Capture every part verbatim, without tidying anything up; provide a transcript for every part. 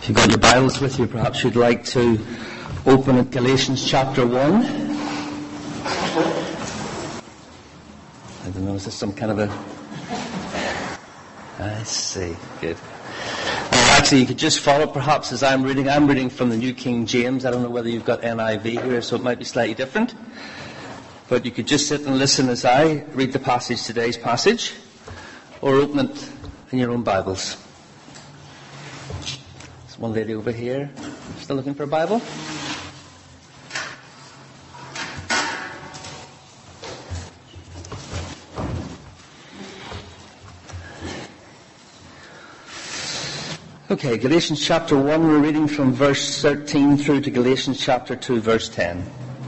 If you've got your Bibles with you, perhaps you'd like to open at Galatians chapter one. I don't know, is this some kind of a... I see, good. Well, actually, you could just follow perhaps as I'm reading. I'm reading from the New King James. I don't know whether you've got N I V here, so it might be slightly different. But you could just sit and listen as I read the passage, today's passage, or open it in your own Bibles. There's one lady over here, still looking for a Bible. Okay, Galatians chapter one, we're reading from verse thirteen through to Galatians chapter two, verse ten.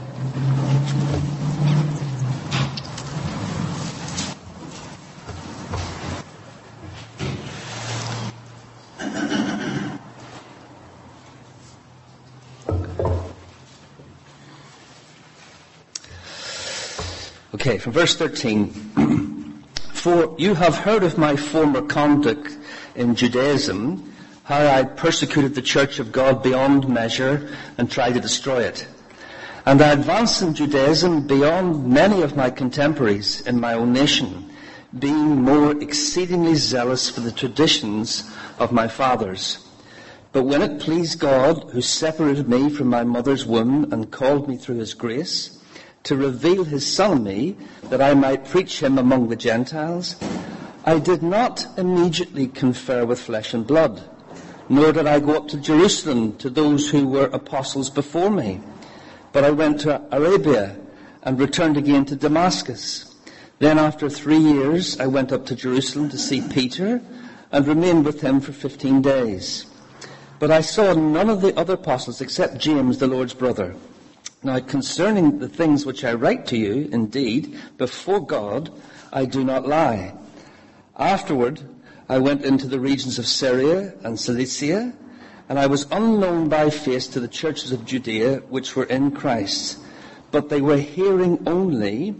Okay, from verse thirteen. For you have heard of my former conduct in Judaism, how I persecuted the church of God beyond measure and tried to destroy it. And I advanced in Judaism beyond many of my contemporaries in my own nation, being more exceedingly zealous for the traditions of my fathers. But when it pleased God, who separated me from my mother's womb and called me through his grace, to reveal his Son in me, that I might preach him among the Gentiles, I did not immediately confer with flesh and blood, nor did I go up to Jerusalem to those who were apostles before me. But I went to Arabia and returned again to Damascus. Then after three years I went up to Jerusalem to see Peter and remained with him for fifteen days. But I saw none of the other apostles except James, the Lord's brother. Now concerning the things which I write to you, indeed, before God, I do not lie. Afterward, I went into the regions of Syria and Cilicia, and I was unknown by face to the churches of Judea which were in Christ. But they were hearing only,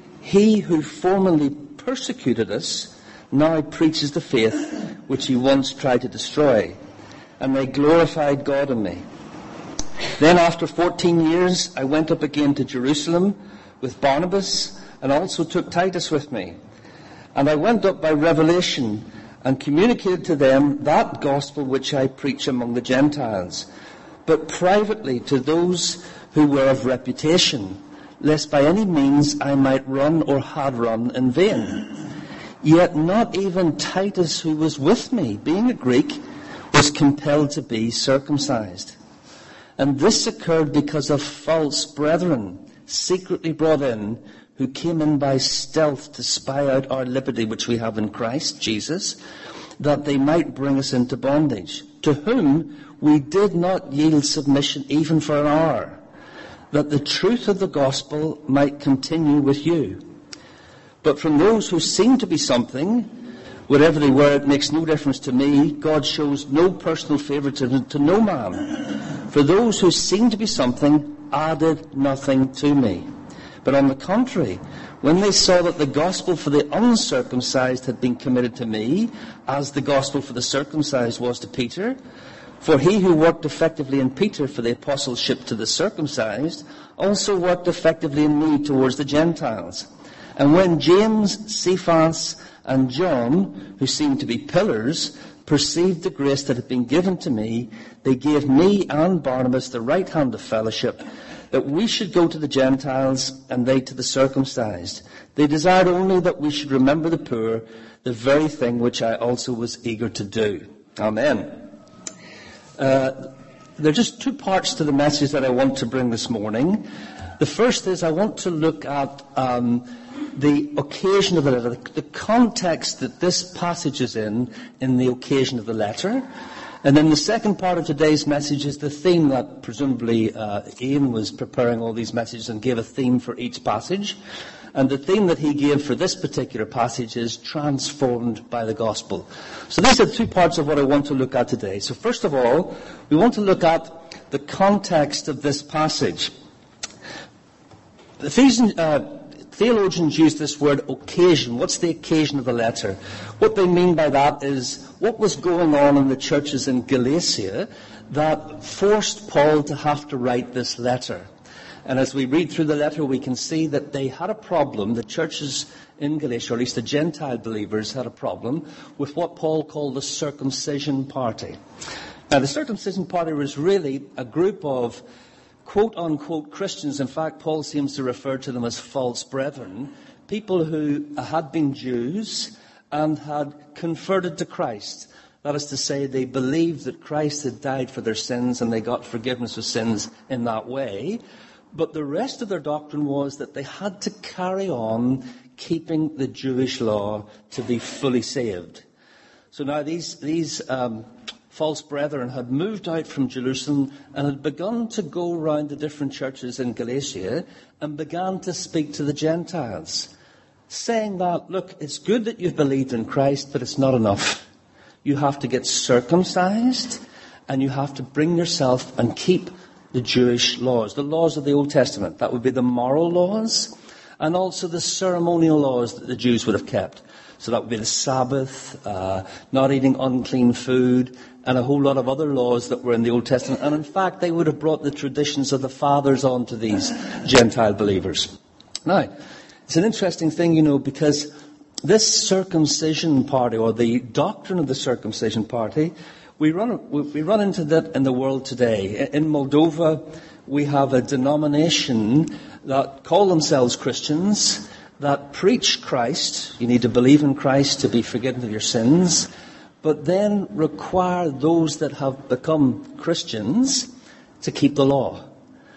he who formerly persecuted us now preaches the faith which he once tried to destroy. And they glorified God in me. Then after fourteen years, I went up again to Jerusalem with Barnabas, and also took Titus with me. And I went up by revelation and communicated to them that gospel which I preach among the Gentiles, but privately to those who were of reputation, lest by any means I might run or had run in vain. Yet not even Titus, who was with me, being a Greek, was compelled to be circumcised. And this occurred because of false brethren, secretly brought in, who came in by stealth to spy out our liberty which we have in Christ Jesus, that they might bring us into bondage, to whom we did not yield submission even for an hour, that the truth of the gospel might continue with you. But from those who seem to be something, wherever they were, it makes no difference to me. God shows no personal favoritism to no man. For those who seem to be something added nothing to me. But on the contrary, when they saw that the gospel for the uncircumcised had been committed to me, as the gospel for the circumcised was to Peter, for he who worked effectively in Peter for the apostleship to the circumcised, also worked effectively in me towards the Gentiles. And when James, Cephas, and John, who seemed to be pillars, perceived the grace that had been given to me, they gave me and Barnabas the right hand of fellowship, that we should go to the Gentiles and they to the circumcised. They desired only that we should remember the poor, the very thing which I also was eager to do. Amen. Uh, there are just two parts to the message that I want to bring this morning. The first is I want to look at um, the occasion of the letter, the context that this passage is in, in the occasion of the letter. And then the second part of today's message is the theme that presumably uh, Ian was preparing all these messages and gave a theme for each passage. And the theme that he gave for this particular passage is transformed by the gospel. So these are the two parts of what I want to look at today. So first of all, we want to look at the context of this passage. Ephesians, uh, theologians use this word occasion. What's the occasion of the letter? What they mean by that is what was going on in the churches in Galatia that forced Paul to have to write this letter. And as we read through the letter, we can see that they had a problem. The churches in Galatia, or at least the Gentile believers, had a problem with what Paul called the circumcision party. Now, the circumcision party was really a group of quote-unquote Christians. In fact, Paul seems to refer to them as false brethren, people who had been Jews and had converted to Christ. That is to say, they believed that Christ had died for their sins and they got forgiveness of sins in that way. But the rest of their doctrine was that they had to carry on keeping the Jewish law to be fully saved. So now these, these um, false brethren had moved out from Jerusalem and had begun to go around the different churches in Galatia and began to speak to the Gentiles, saying that, look, it's good that you've believed in Christ, but it's not enough. You have to get circumcised and you have to bring yourself and keep the Jewish laws, the laws of the Old Testament. That would be the moral laws and also the ceremonial laws that the Jews would have kept. So that would be the Sabbath, uh, not eating unclean food, and a whole lot of other laws that were in the Old Testament. And in fact, they would have brought the traditions of the fathers on to these Gentile believers. Now, it's an interesting thing, you know, because this circumcision party, or the doctrine of the circumcision party, we run, we run into that in the world today. In Moldova, we have a denomination that call themselves Christians, that preach Christ. You need to believe in Christ to be forgiven of your sins, but then require those that have become Christians to keep the law.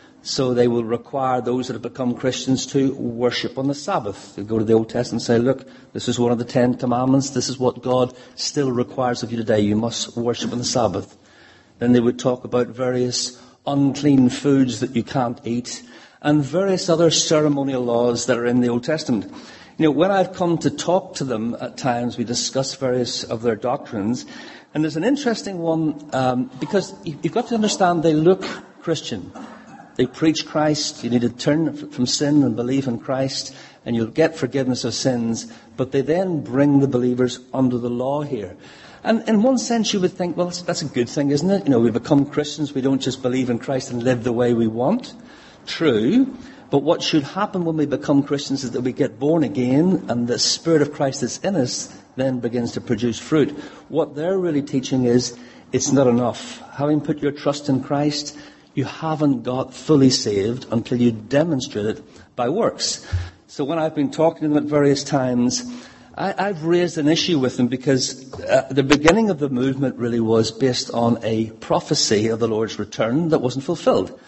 So they will require those that have become Christians to worship on the Sabbath. They go to the Old Testament and say, look, this is one of the Ten Commandments. This is what God still requires of you today. You must worship on the Sabbath. Then they would talk about various unclean foods that you can't eat and various other ceremonial laws that are in the Old Testament. You know, when I've come to talk to them at times, we discuss various of their doctrines. And there's an interesting one, um, because you've got to understand they look Christian. They preach Christ. You need to turn from sin and believe in Christ, and you'll get forgiveness of sins. But they then bring the believers under the law here. And in one sense, you would think, well, that's a good thing, isn't it? You know, we become Christians. We don't just believe in Christ and live the way we want. True. But what should happen when we become Christians is that we get born again, and the Spirit of Christ that's in us then begins to produce fruit. What they're really teaching is it's not enough. Having put your trust in Christ, you haven't got fully saved until you demonstrate it by works. So when I've been talking to them at various times, I, I've raised an issue with them because uh, the beginning of the movement really was based on a prophecy of the Lord's return that wasn't fulfilled.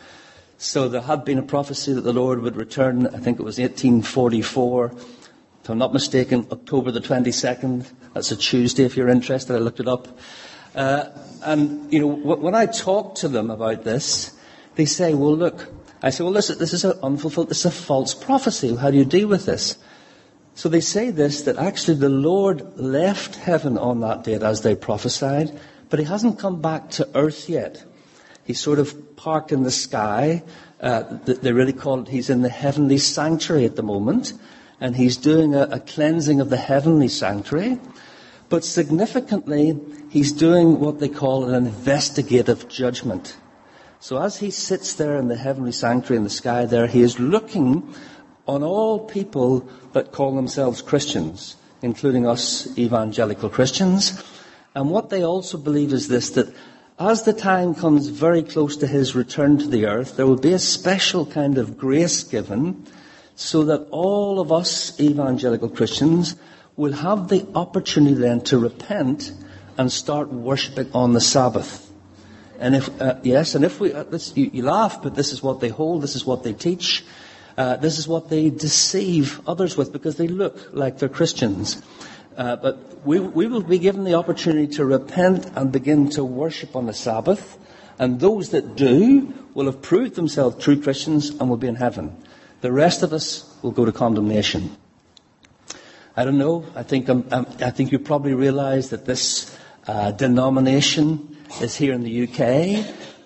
So there had been a prophecy that the Lord would return, I think it was eighteen forty-four, if I'm not mistaken, October the twenty-second. That's a Tuesday if you're interested, I looked it up. Uh, and, you know, w- when I talk to them about this, they say, well, look, I say, well, this, this is an unfulfilled, this is a false prophecy. How do you deal with this? So they say this, that actually the Lord left heaven on that date as they prophesied, but he hasn't come back to earth yet. He's sort of parked in the sky. Uh, they really call it, he's in the heavenly sanctuary at the moment. And he's doing a, a cleansing of the heavenly sanctuary. But significantly, he's doing what they call an investigative judgment. So as he sits there in the heavenly sanctuary in the sky there, he is looking on all people that call themselves Christians, including us evangelical Christians. And what they also believe is this, that as the time comes very close to his return to the earth, there will be a special kind of grace given so that all of us evangelical Christians will have the opportunity then to repent and start worshipping on the Sabbath. And if, uh, yes, and if we, uh, this, you, you laugh, but this is what they hold, this is what they teach, uh, this is what they deceive others with because they look like they're Christians. Uh, but we, we will be given the opportunity to repent and begin to worship on the Sabbath. And those that do will have proved themselves true Christians and will be in heaven. The rest of us will go to condemnation. I don't know. I think um, um, I think you probably realize that this uh, denomination is here in the U K.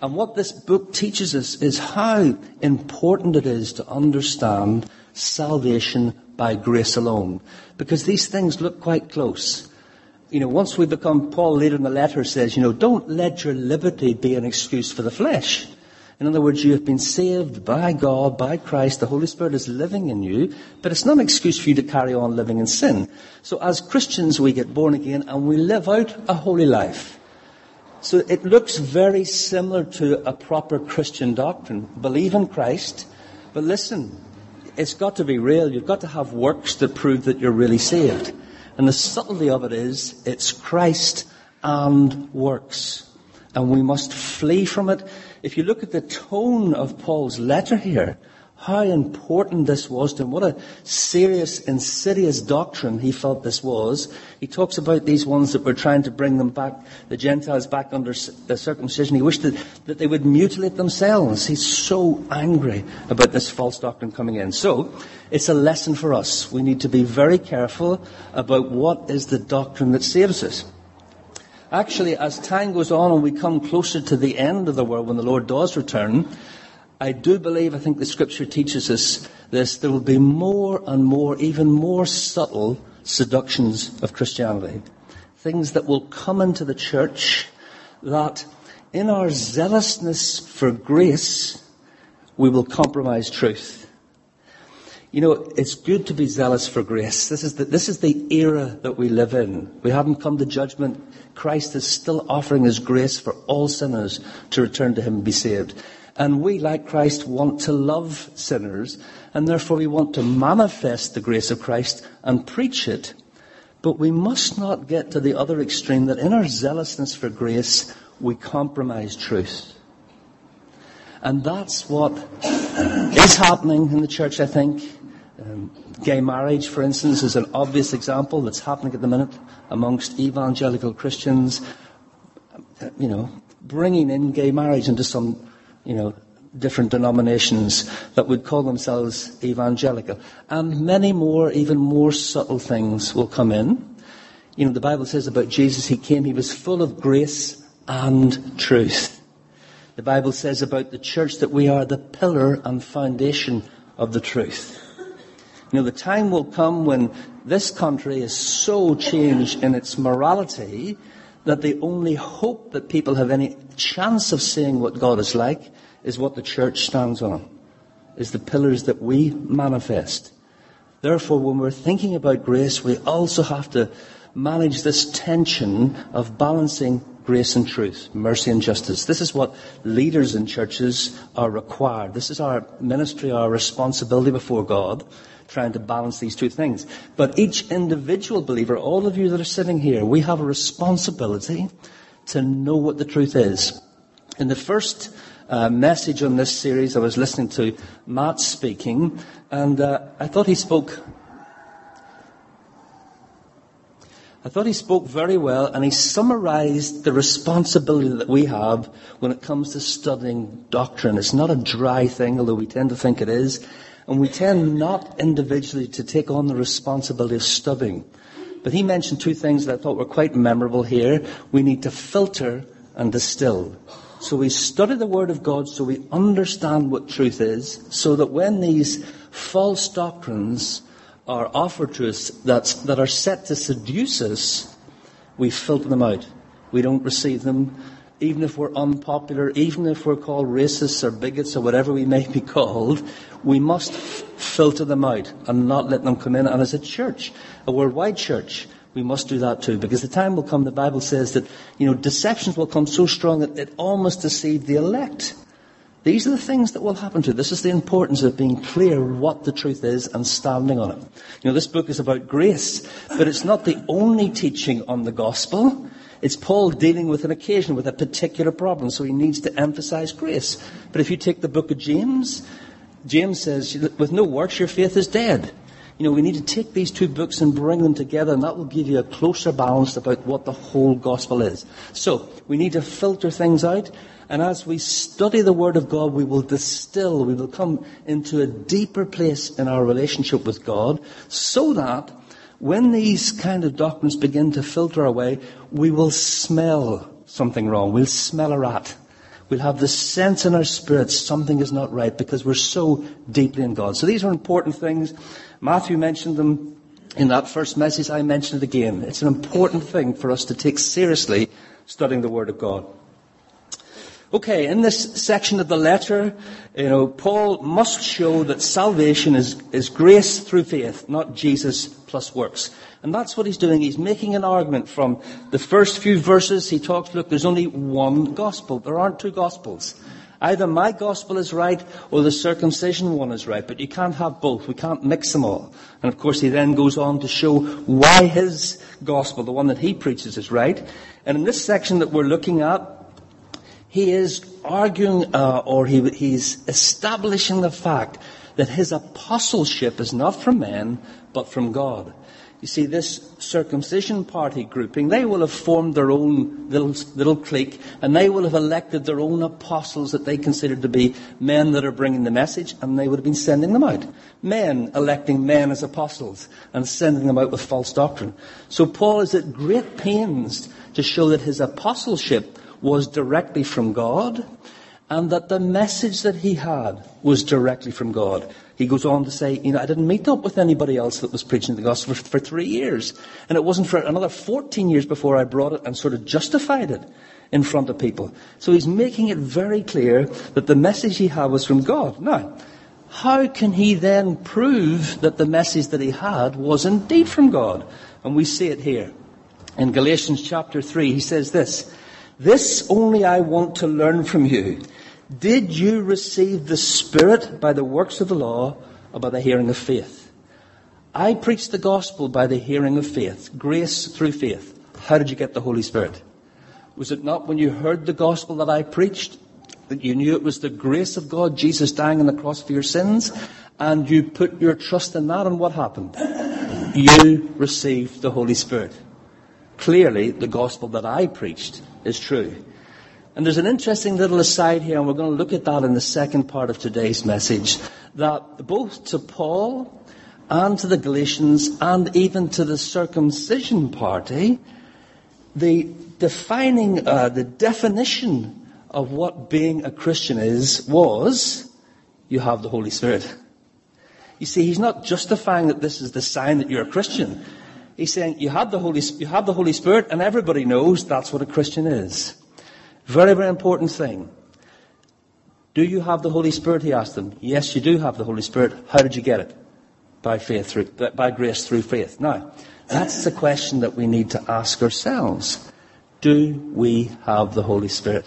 And what this book teaches us is how important it is to understand salvation by grace alone. Because these things look quite close. You know, once we become, Paul later in the letter says, you know, don't let your liberty be an excuse for the flesh. In other words, you have been saved by God, by Christ. The Holy Spirit is living in you, but it's not an excuse for you to carry on living in sin. So as Christians, we get born again and we live out a holy life. So it looks very similar to a proper Christian doctrine. Believe in Christ, but listen, it's got to be real. You've got to have works that prove that you're really saved. And the subtlety of it is, it's Christ and works. And we must flee from it. If you look at the tone of Paul's letter here, how important this was to him, what a serious, insidious doctrine he felt this was. He talks about these ones that were trying to bring them back, the Gentiles back under the circumcision. He wished that, that they would mutilate themselves. He's so angry about this false doctrine coming in. So, it's a lesson for us. We need to be very careful about what is the doctrine that saves us. Actually, as time goes on and we come closer to the end of the world when the Lord does return, I do believe, I think the Scripture teaches us this, there will be more and more, even more subtle seductions of Christianity. Things that will come into the church that in our zealousness for grace, we will compromise truth. You know, it's good to be zealous for grace. This is the, this is the era that we live in. We haven't come to judgment. Christ is still offering his grace for all sinners to return to him and be saved. And we, like Christ, want to love sinners, and therefore we want to manifest the grace of Christ and preach it. But we must not get to the other extreme, that in our zealousness for grace, we compromise truth. And that's what is happening in the church, I think. Um, gay marriage, for instance, is an obvious example that's happening at the minute amongst evangelical Christians. You know, bringing in gay marriage into some, you know, different denominations that would call themselves evangelical. And many more, even more subtle things will come in. You know, the Bible says about Jesus, he came, he was full of grace and truth. The Bible says about the church that we are the pillar and foundation of the truth. You know, the time will come when this country is so changed in its morality that the only hope that people have any chance of seeing what God is like is what the church stands on, is the pillars that we manifest. Therefore, when we're thinking about grace, we also have to manage this tension of balancing grace and truth, mercy and justice. This is what leaders in churches are required. This is our ministry, our responsibility before God, trying to balance these two things. But each individual believer, all of you that are sitting here, we have a responsibility to know what the truth is. In the first uh, message on this series, I was listening to Matt speaking, and uh, I thought he spoke I thought he spoke very well, and he summarized the responsibility that we have when it comes to studying doctrine. It's not a dry thing, although we tend to think it is. And we tend not individually to take on the responsibility of studying. But he mentioned two things that I thought were quite memorable here. We need to filter and distill. So we study the Word of God so we understand what truth is, so that when these false doctrines are offered to us that's, that are set to seduce us, we filter them out. We don't receive them. Even if we're unpopular, even if we're called racists or bigots or whatever we may be called, we must f- filter them out and not let them come in. And as a church, a worldwide church, we must do that too. Because the time will come, the Bible says that, you know, deceptions will come so strong that it almost deceived the elect. These are the things that will happen to you. This is the importance of being clear what the truth is and standing on it. You know, this book is about grace, but it's not the only teaching on the gospel. It's Paul dealing with an occasion, with a particular problem, so he needs to emphasize grace. But if you take the book of James, James says, with no works, your faith is dead. You know, we need to take these two books and bring them together, and that will give you a closer balance about what the whole gospel is. So, we need to filter things out. And as we study the Word of God, we will distill, we will come into a deeper place in our relationship with God, so that when these kind of doctrines begin to filter our way, we will smell something wrong. We'll smell a rat. we'll have the sense in our spirits something is not right because we're so deeply in God. So these are important things. Matthew mentioned them in that first message. I mentioned it again. It's an important thing for us to take seriously studying the Word of God. Okay, in this section of the letter, you know, Paul must show that salvation is, is grace through faith, not Jesus plus works. And that's what he's doing. He's making an argument from the first few verses. He talks, look, there's only one gospel. There aren't two gospels. Either my gospel is right or the circumcision one is right. But you can't have both. We can't mix them all. And of course he then goes on to show why his gospel, the one that he preaches, is right. And in this section that we're looking at, he is arguing, uh, or he, he's establishing the fact that his apostleship is not from men, but from God. You see, this circumcision party grouping, they will have formed their own little, little clique, and they will have elected their own apostles that they considered to be men that are bringing the message, and they would have been sending them out. Men electing men as apostles and sending them out with false doctrine. So Paul is at great pains to show that his apostleship was directly from God, and that the message that he had was directly from God. He goes on to say, you know, I didn't meet up with anybody else that was preaching the gospel for, for three years. And it wasn't for another fourteen years before I brought it and sort of justified it in front of people. So he's making it very clear that the message he had was from God. Now, how can he then prove that the message that he had was indeed from God? And we see it here. In Galatians chapter three, he says this, "This only I want to learn from you. Did you receive the Spirit by the works of the law or by the hearing of faith? I preached the gospel by the hearing of faith, grace through faith. How did you get the Holy Spirit? Was it not when you heard the gospel that I preached that you knew it was the grace of God, Jesus dying on the cross for your sins, and you put your trust in that, and what happened? You received the Holy Spirit. Clearly, the gospel that I preached is true." And there's an interesting little aside here, and we're going to look at that in the second part of today's message, that both to Paul and to the Galatians and even to the circumcision party, the defining, uh, the definition of what being a Christian is, was, you have the Holy Spirit. You see, he's not justifying that this is the sign that you're a Christian. He's saying you have the Holy, you have the Holy Spirit, and everybody knows that's what a Christian is. Very, very important thing. Do you have the Holy Spirit? He asked them. Yes, you do have the Holy Spirit. How did you get it? By faith through, by grace through faith. Now, that's the question that we need to ask ourselves. Do we have the Holy Spirit?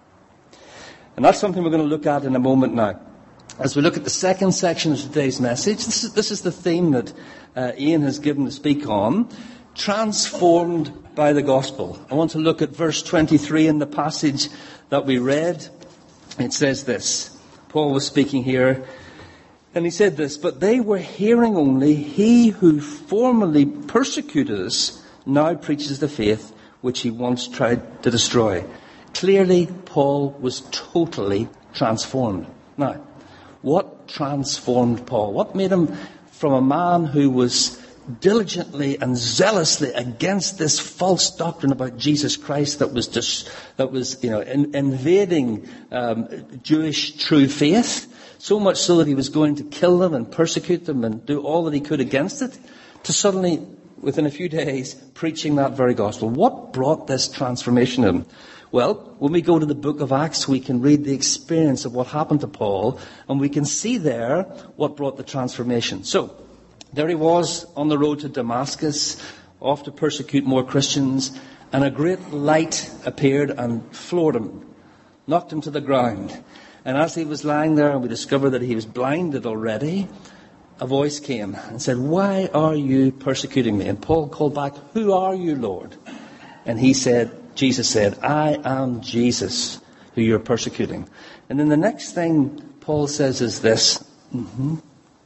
And that's something we're going to look at in a moment now. As we look at the second section of today's message, this is, this is the theme that uh, Ian has given to speak on. Transformed by the gospel. I want to look at verse twenty-three in the passage that we read. It says this. Paul was speaking here, and he said this, "But they were hearing only, he who formerly persecuted us now preaches the faith which he once tried to destroy." Clearly, Paul was totally transformed. Now, what transformed Paul? What made him from a man who was diligently and zealously against this false doctrine about Jesus Christ that was dis- that was you know in, invading um, Jewish true faith, so much so that he was going to kill them and persecute them and do all that he could against it, to suddenly within a few days preaching that very gospel. What brought this transformation in him? Well, when we go to the book of Acts, we can read the experience of what happened to Paul, and we can see there what brought the transformation. So there he was on the road to Damascus, off to persecute more Christians, and a great light appeared and floored him, knocked him to the ground. And as he was lying there, and we discovered that he was blinded already, a voice came and said, "Why are you persecuting me?" And Paul called back, "Who are you, Lord?" And he said, Jesus said, "I am Jesus who you're persecuting." And then the next thing Paul says is this. Mm-hmm.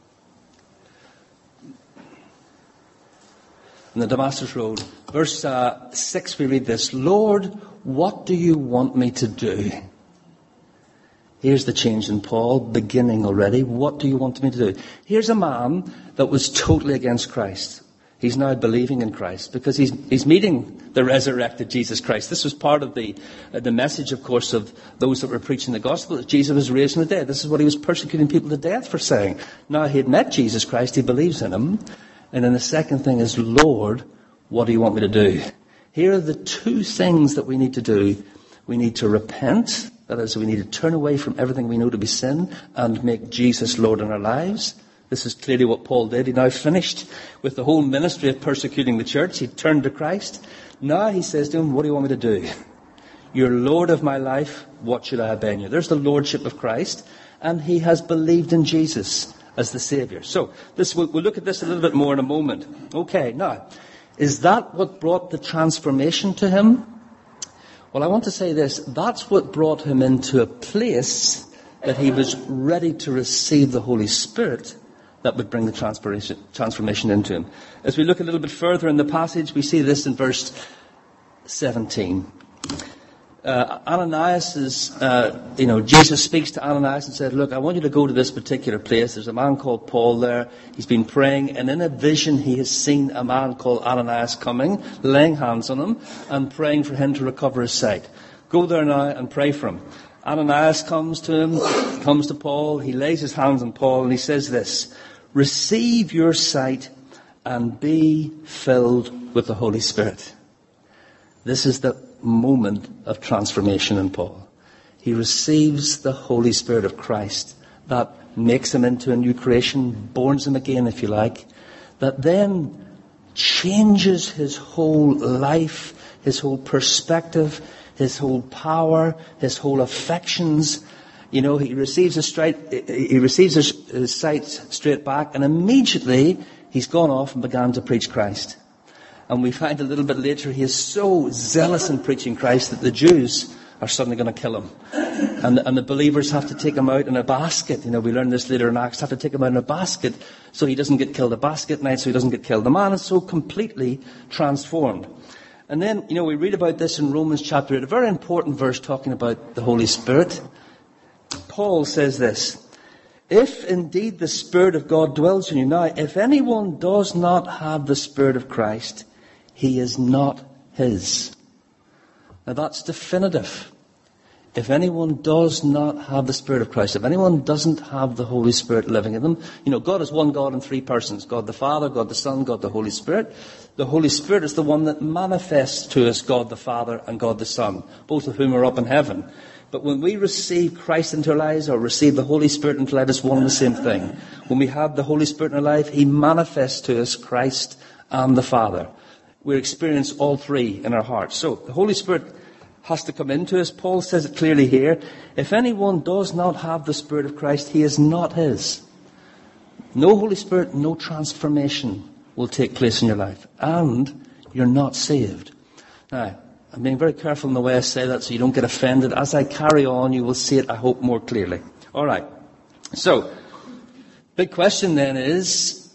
On the Damascus Road, verse uh, six, we read this, "Lord, what do you want me to do?" Here's the change in Paul, beginning already. What do you want me to do? Here's a man that was totally against Christ. He's now believing in Christ because he's, he's meeting the resurrected Jesus Christ. This was part of the, uh, the message, of course, of those that were preaching the gospel, that Jesus was raised from the dead. This is what he was persecuting people to death for saying. Now he had met Jesus Christ, he believes in him. And then the second thing is, Lord, what do you want me to do? Here are the two things that we need to do. We need to repent. That is, we need to turn away from everything we know to be sin and make Jesus Lord in our lives. This is clearly what Paul did. He now finished with the whole ministry of persecuting the church. He turned to Christ. Now he says to him, what do you want me to do? You're Lord of my life. What should I obey you? There's the Lordship of Christ. And he has believed in Jesus as the Saviour. So this, we'll, we'll look at this a little bit more in a moment. Okay, now, is that what brought the transformation to him? Well, I want to say this. That's what brought him into a place that he was ready to receive the Holy Spirit that would bring the transformation, transformation into him. As we look a little bit further in the passage, we see this in verse seventeen. Uh, Ananias is, uh, you know, Jesus speaks to Ananias and said, look, I want you to go to this particular place. There's a man called Paul there. He's been praying, and in a vision he has seen a man called Ananias coming, laying hands on him, and praying for him to recover his sight. Go there now and pray for him. Ananias comes to him, comes to Paul. He lays his hands on Paul, and he says this, receive your sight and be filled with the Holy Spirit. This is the moment of transformation in Paul. He receives the Holy Spirit of Christ that makes him into a new creation, borns him again, if you like, that then changes his whole life, his whole perspective, his whole power, his whole affections. You know, he receives his, straight, he receives his, his sight straight back, and immediately he's gone off and began to preach Christ. And we find a little bit later he is so zealous in preaching Christ that the Jews are suddenly going to kill him. And, and the believers have to take him out in a basket. You know, we learn this later in Acts, have to take him out in a basket so he doesn't get killed. A basket night so he doesn't get killed. The man is so completely transformed. And then, you know, we read about this in Romans chapter eight, a very important verse talking about the Holy Spirit. Paul says this, if indeed the Spirit of God dwells in you. Now, if anyone does not have the Spirit of Christ, he is not his. Now that's definitive. If anyone does not have the Spirit of Christ, if anyone doesn't have the Holy Spirit living in them, you know, God is one God in three persons. God the Father, God the Son, God the Holy Spirit. The Holy Spirit is the one that manifests to us God the Father and God the Son, both of whom are up in heaven. But when we receive Christ into our lives or receive the Holy Spirit into our lives, it's one and the same thing. When we have the Holy Spirit in our life, he manifests to us Christ and the Father. We experience all three in our hearts. So the Holy Spirit has to come into us. Paul says it clearly here. If anyone does not have the Spirit of Christ, he is not his. No Holy Spirit, no transformation will take place in your life. And you're not saved. Now, I'm being very careful in the way I say that so you don't get offended. As I carry on, you will see it, I hope, more clearly. All right. So, big question then is,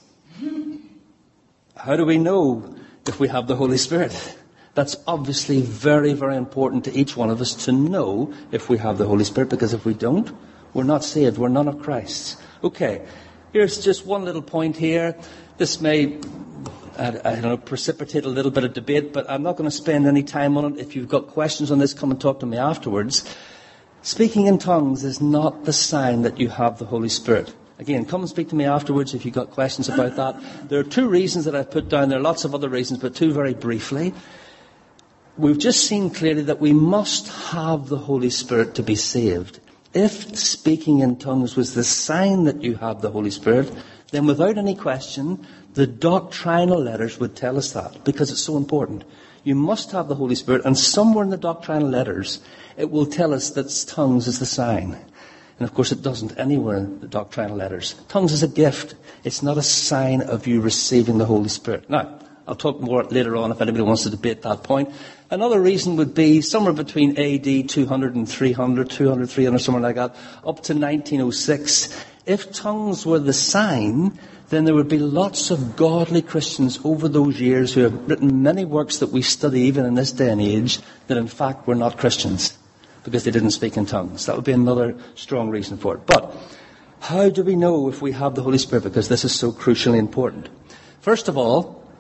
how do we know if we have the Holy Spirit? That's obviously very, very important to each one of us to know if we have the Holy Spirit, because if we don't, we're not saved. We're none of Christ's. Okay, here's just one little point here. This may, I, I don't know, precipitate a little bit of debate, but I'm not going to spend any time on it. If you've got questions on this, come and talk to me afterwards. Speaking in tongues is not the sign that you have the Holy Spirit. Again, come and speak to me afterwards if you've got questions about that. There are two reasons that I've put down. There are lots of other reasons, but two very briefly. We've just seen clearly that we must have the Holy Spirit to be saved. If speaking in tongues was the sign that you have the Holy Spirit, then without any question, the doctrinal letters would tell us that, because it's so important. You must have the Holy Spirit, and somewhere in the doctrinal letters, it will tell us that tongues is the sign. And of course it doesn't anywhere in the doctrinal letters. Tongues is a gift. It's not a sign of you receiving the Holy Spirit. Now, I'll talk more later on if anybody wants to debate that point. Another reason would be somewhere between A D two hundred and three hundred, two hundred, three hundred, somewhere like that, up to nineteen oh six. If tongues were the sign, then there would be lots of godly Christians over those years who have written many works that we study even in this day and age that in fact were not Christians because they didn't speak in tongues. That would be another strong reason for it. But how do we know if we have the Holy Spirit? Because this is so crucially important. First of all,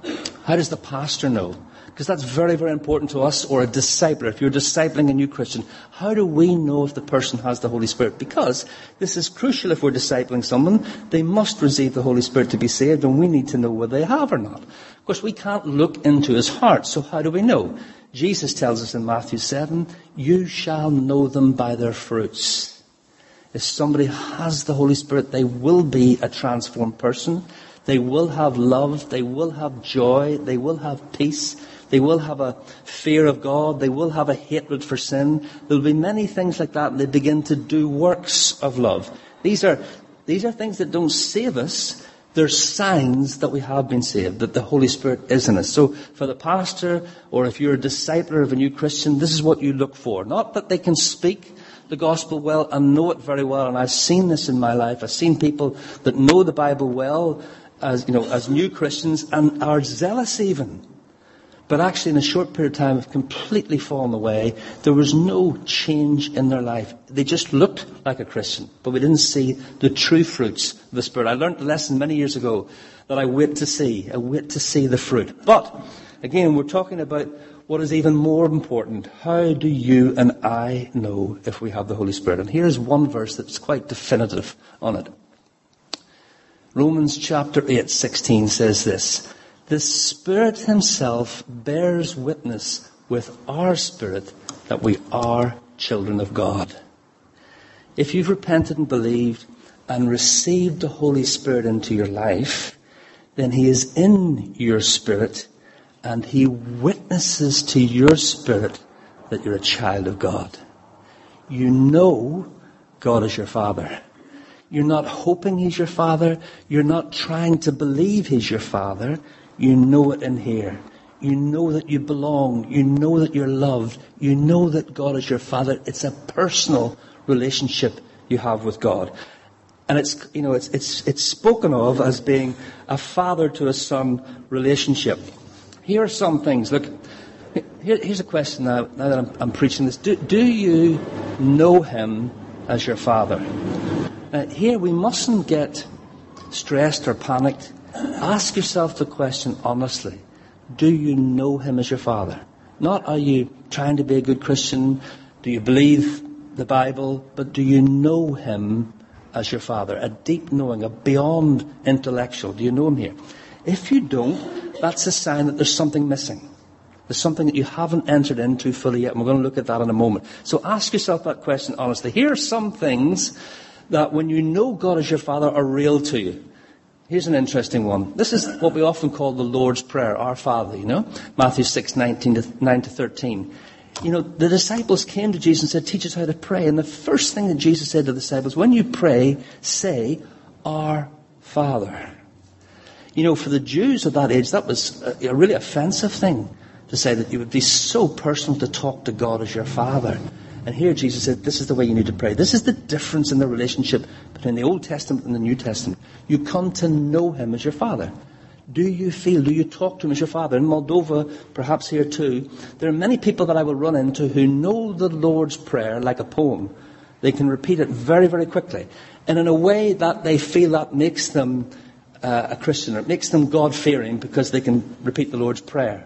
How does the pastor know? Because that's very, very important to us, or a discipler. If you're discipling a new Christian, how do we know if the person has the Holy Spirit? Because this is crucial if we're discipling someone. They must receive the Holy Spirit to be saved, and we need to know whether they have or not. Of course, we can't look into his heart, so how do we know? Jesus tells us in Matthew seven, you shall know them by their fruits. If somebody has the Holy Spirit, they will be a transformed person. They will have love. They will have joy. They will have peace. They will have a fear of God. They will have a hatred for sin. There will be many things like that, and they begin to do works of love. These are, these are things that don't save us. They're signs that we have been saved, that the Holy Spirit is in us. So for the pastor, or if you're a discipler of a new Christian, this is what you look for. Not that they can speak the gospel well and know it very well. And I've seen this in my life. I've seen people that know the Bible well as, you know, as new Christians and are zealous even. But actually in a short period of time have completely fallen away. There was no change in their life. They just looked like a Christian, but we didn't see the true fruits of the Spirit. I learned a lesson many years ago that I wait to see. I wait to see the fruit. But again, we're talking about what is even more important. How do you and I know if we have the Holy Spirit? And here's one verse that's quite definitive on it. Romans chapter eight, sixteen says this. The Spirit himself bears witness with our spirit that we are children of God. If you've repented and believed and received the Holy Spirit into your life, then he is in your spirit and he witnesses to your spirit that you're a child of God. You know God is your Father. You're not hoping he's your Father. You're not trying to believe he's your Father. You know it in here. You know that you belong. You know that you're loved. You know that God is your Father. It's a personal relationship you have with God. And it's, you know, it's, it's, it's spoken of as being a father to a son relationship. Here are some things. Look, here, here's a question now, now that I'm, I'm preaching this. Do, do you know him as your Father? Now, here we mustn't get stressed or panicked. Ask yourself the question honestly. Do you know him as your Father? Not are you trying to be a good Christian? Do you believe the Bible? But do you know him as your Father? A deep knowing, a beyond intellectual. Do you know him here? If you don't, that's a sign that there's something missing. There's something that you haven't entered into fully yet. And we're going to look at that in a moment. So ask yourself that question honestly. Here are some things that when you know God as your Father are real to you. Here's an interesting one. This is what we often call the Lord's Prayer, Our Father, you know. Matthew six, nineteen to, nine to thirteen. You know, the disciples came to Jesus and said, teach us how to pray. And the first thing that Jesus said to the disciples, when you pray, say, Our Father. You know, for the Jews of that age, that was a, a really offensive thing to say that you would be so personal to talk to God as your Father. And here Jesus said, this is the way you need to pray. This is the difference in the relationship between the Old Testament and the New Testament. You come to know him as your Father. Do you feel, do you talk to him as your Father? In Moldova, perhaps here too, there are many people that I will run into who know the Lord's Prayer like a poem. They can repeat it very, very quickly. And in a way that they feel that makes them uh, a Christian, or it makes them God-fearing because they can repeat the Lord's Prayer.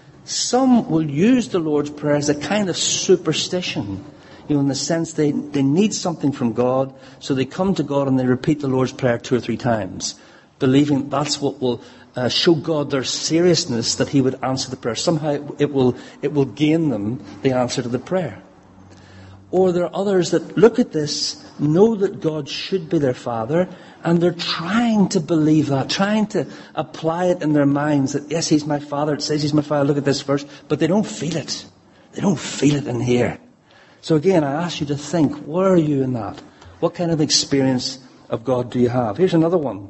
Some will use the Lord's Prayer as a kind of superstition, you know, in the sense they, they need something from God, so they come to God and they repeat the Lord's Prayer two or three times, believing that's what will uh, show God their seriousness that he would answer the prayer. Somehow it will, it will gain them the answer to the prayer. Or there are others that look at this, know that God should be their Father, and they're trying to believe that, trying to apply it in their minds that, yes, he's my Father, it says he's my Father, look at this verse, but they don't feel it. They don't feel it in here. So again, I ask you to think, where are you in that? What kind of experience of God do you have? Here's another one.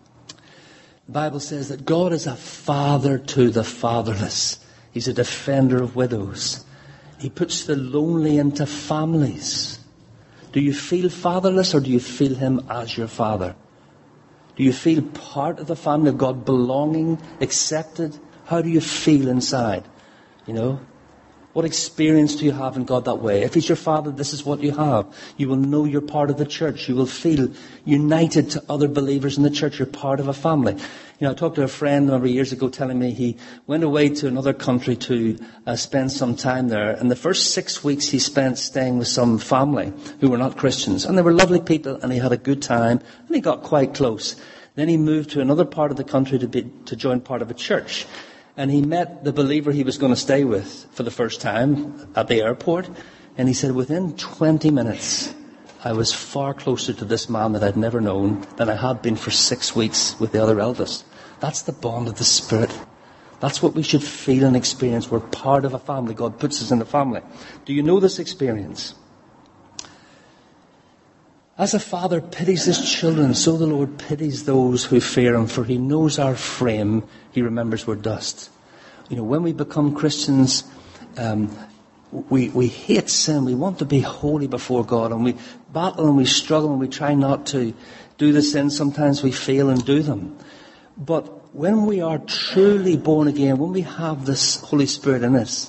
The Bible says that God is a father to the fatherless. He's a defender of widows. He puts the lonely into families. Do you feel fatherless, or do you feel him as your Father? Do you feel part of the family of God, belonging, accepted? How do you feel inside? You know, what experience do you have in God that way? If he's your Father, this is what you have. You will know you're part of the church. You will feel united to other believers in the church. You're part of a family. You know, I talked to a friend a number of years ago telling me he went away to another country to uh, spend some time there. And the first six weeks he spent staying with some family who were not Christians. And they were lovely people, and he had a good time, and he got quite close. Then he moved to another part of the country to be, to join part of a church. And he met the believer he was going to stay with for the first time at the airport. And he said, within twenty minutes, I was far closer to this man that I'd never known than I had been for six weeks with the other eldest. That's the bond of the Spirit. That's what we should feel and experience. We're part of a family. God puts us in a family. Do you know this experience? As a father pities his children, so the Lord pities those who fear him, for he knows our frame. He remembers we're dust. You know, when we become Christians, um, we, we hate sin. We want to be holy before God, and we battle and we struggle and we try not to do the sins. Sometimes we fail and do them. But when we are truly born again, when we have this Holy Spirit in us,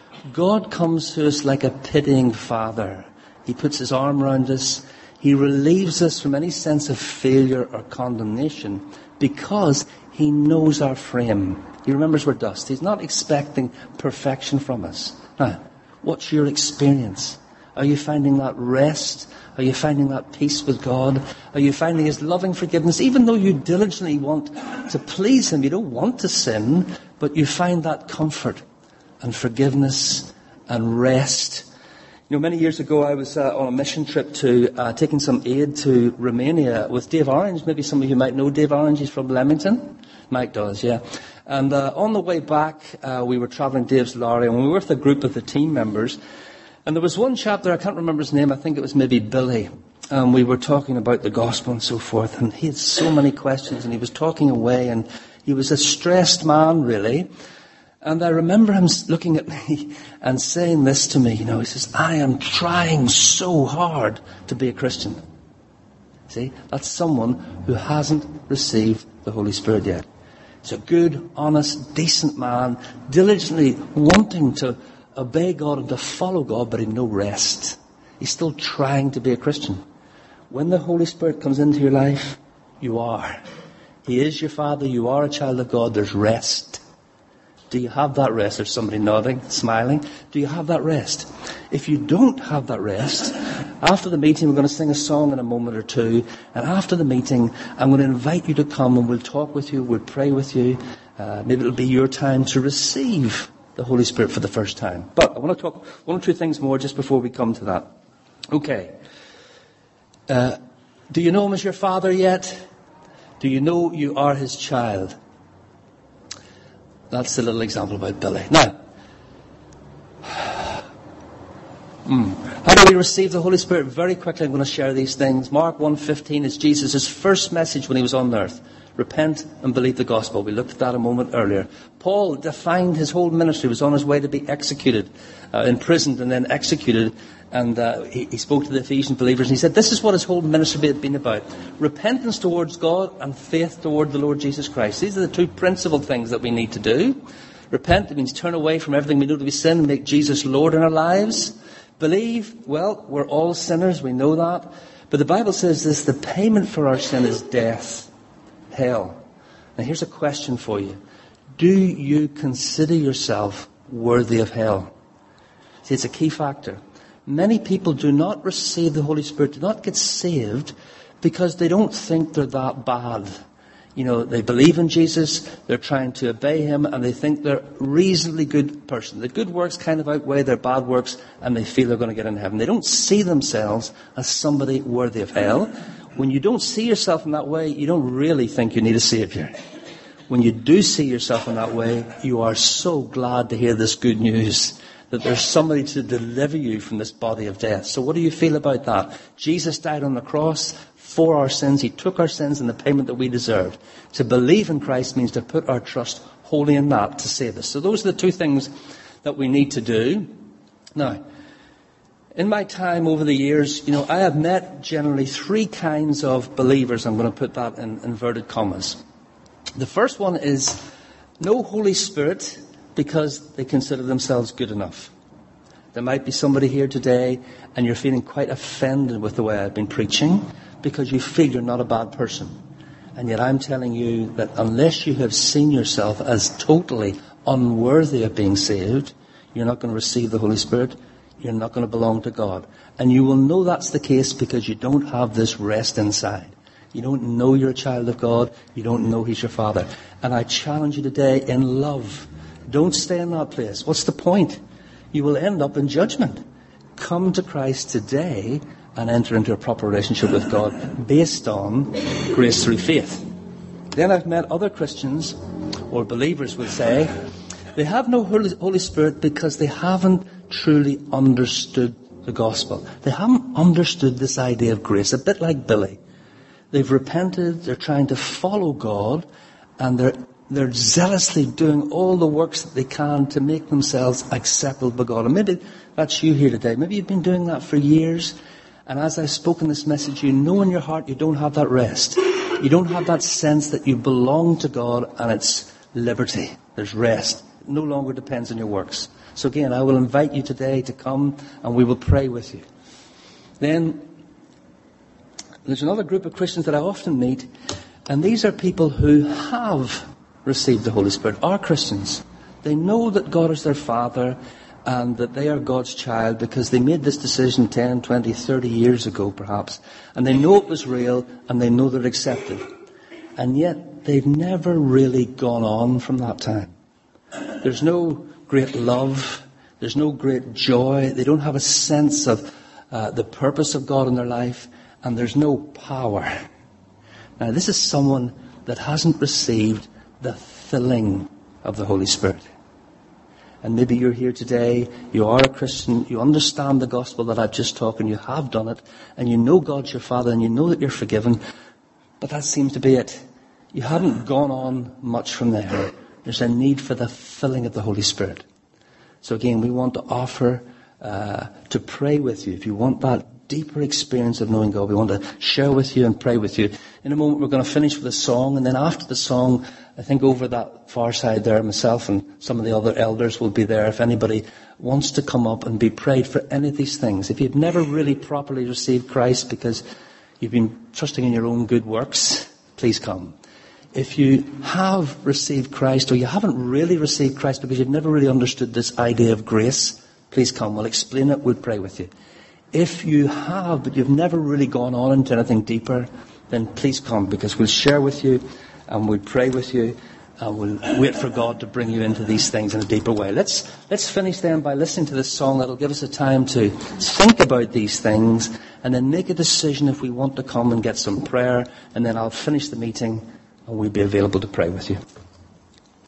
God comes to us like a pitying father. He puts his arm around us. He relieves us from any sense of failure or condemnation because he knows our frame. He remembers we're dust. He's not expecting perfection from us. Now, what's your experience? Are you finding that rest? Are you finding that peace with God? Are you finding his loving forgiveness? Even though you diligently want to please him, you don't want to sin, but you find that comfort and forgiveness and rest. You know, many years ago I was uh, on a mission trip to uh, taking some aid to Romania with Dave Orange. Maybe some of you might know Dave Orange. He's from Leamington. Mike does, yeah. And uh, on the way back, uh, we were travelling Dave's lorry, and we were with a group of the team members. And there was one chap there, I can't remember his name, I think it was maybe Billy. And we were talking about the gospel and so forth. And he had so many questions, and he was talking away, and he was a stressed man, really. And I remember him looking at me and saying this to me, you know, he says, I am trying so hard to be a Christian. See, that's someone who hasn't received the Holy Spirit yet. He's a good, honest, decent man, diligently wanting to obey God and to follow God, but in no rest. He's still trying to be a Christian. When the Holy Spirit comes into your life, you are. He is your Father. You are a child of God. There's rest. Do you have that rest? There's somebody nodding, smiling. Do you have that rest? If you don't have that rest, after the meeting, we're going to sing a song in a moment or two. And after the meeting, I'm going to invite you to come and we'll talk with you. We'll pray with you. Uh, maybe it'll be your time to receive the Holy Spirit for the first time. But I want to talk one or two things more just before we come to that. Okay. Uh, do you know him as your Father yet? Do you know you are his child? That's a little example about Billy. Now, mm, how do we receive the Holy Spirit? Very quickly I'm going to share these things. Mark one fifteen is Jesus' first message when he was on earth. Repent and believe the gospel. We looked at that a moment earlier. Paul defined his whole ministry. He was on his way to be executed, uh, imprisoned and then executed. And uh, he, he spoke to the Ephesian believers. And he said, this is what his whole ministry had been about. Repentance towards God and faith toward the Lord Jesus Christ. These are the two principal things that we need to do. Repent, it means turn away from everything we know to be sin and make Jesus Lord in our lives. Believe, well, we're all sinners. We know that. But the Bible says this, the payment for our sin is death. Hell. Now here's a question for you. Do you consider yourself worthy of hell? See, it's a key factor. Many people do not receive the Holy Spirit, do not get saved because they don't think they're that bad. You know, they believe in Jesus, they're trying to obey him, and they think they're a reasonably good person. The good works kind of outweigh their bad works, and they feel they're going to get in heaven. They don't see themselves as somebody worthy of hell. When you don't see yourself in that way, you don't really think you need a Savior. When you do see yourself in that way, you are so glad to hear this good news, that there's somebody to deliver you from this body of death. So what do you feel about that? Jesus died on the cross for our sins. He took our sins and the payment that we deserved. To believe in Christ means to put our trust wholly in that to save us. So those are the two things that we need to do. Now, in my time over the years, you know, I have met generally three kinds of believers. I'm going to put that in inverted commas. The first one is no Holy Spirit because they consider themselves good enough. There might be somebody here today and you're feeling quite offended with the way I've been preaching because you feel you're not a bad person. And yet I'm telling you that unless you have seen yourself as totally unworthy of being saved, you're not going to receive the Holy Spirit. You're not going to belong to God. And you will know that's the case because you don't have this rest inside. You don't know you're a child of God. You don't know He's your Father. And I challenge you today in love. Don't stay in that place. What's the point? You will end up in judgment. Come to Christ today and enter into a proper relationship with God based on grace through faith. Then I've met other Christians, or believers would say, they have no Holy Spirit because they haven't truly understood the gospel. They haven't understood this idea of grace, a bit like Billy. They've repented, they're trying to follow God, and they're they're zealously doing all the works that they can to make themselves acceptable by God. And maybe that's you here today. Maybe you've been doing that for years, and as I've spoken this message, you know in your heart you don't have that rest. You don't have that sense that you belong to God and it's liberty. There's rest. It no longer depends on your works. So again, I will invite you today to come and we will pray with you. Then there's another group of Christians that I often meet, and these are people who have received the Holy Spirit, are Christians. They know that God is their Father and that they are God's child because they made this decision ten, twenty, thirty years ago perhaps, and they know it was real and they know they're accepted. And yet they've never really gone on from that time. There's no great love. There's no great joy. They don't have a sense of uh, the purpose of God in their life. And there's no power. Now, this is someone that hasn't received the filling of the Holy Spirit. And maybe you're here today, you are a Christian, you understand the gospel that I've just taught, and you have done it, and you know God's your Father, and you know that you're forgiven, but that seems to be it. You haven't gone on much from there. There's a need for the filling of the Holy Spirit. So again, we want to offer uh, to pray with you. If you want that deeper experience of knowing God, we want to share with you and pray with you. In a moment, we're going to finish with a song, and then after the song, I think over that far side there, myself and some of the other elders will be there. If anybody wants to come up and be prayed for any of these things, if you've never really properly received Christ because you've been trusting in your own good works, please come. If you have received Christ, or you haven't really received Christ because you've never really understood this idea of grace, please come. We'll explain it. We'll pray with you. If you have, but you've never really gone on into anything deeper, then please come, because we'll share with you and we'll pray with you and we'll wait for God to bring you into these things in a deeper way. Let's let's finish then by listening to this song that'll give us a time to think about these things and then make a decision if we want to come and get some prayer, and then I'll finish the meeting and we'll be available to pray with you.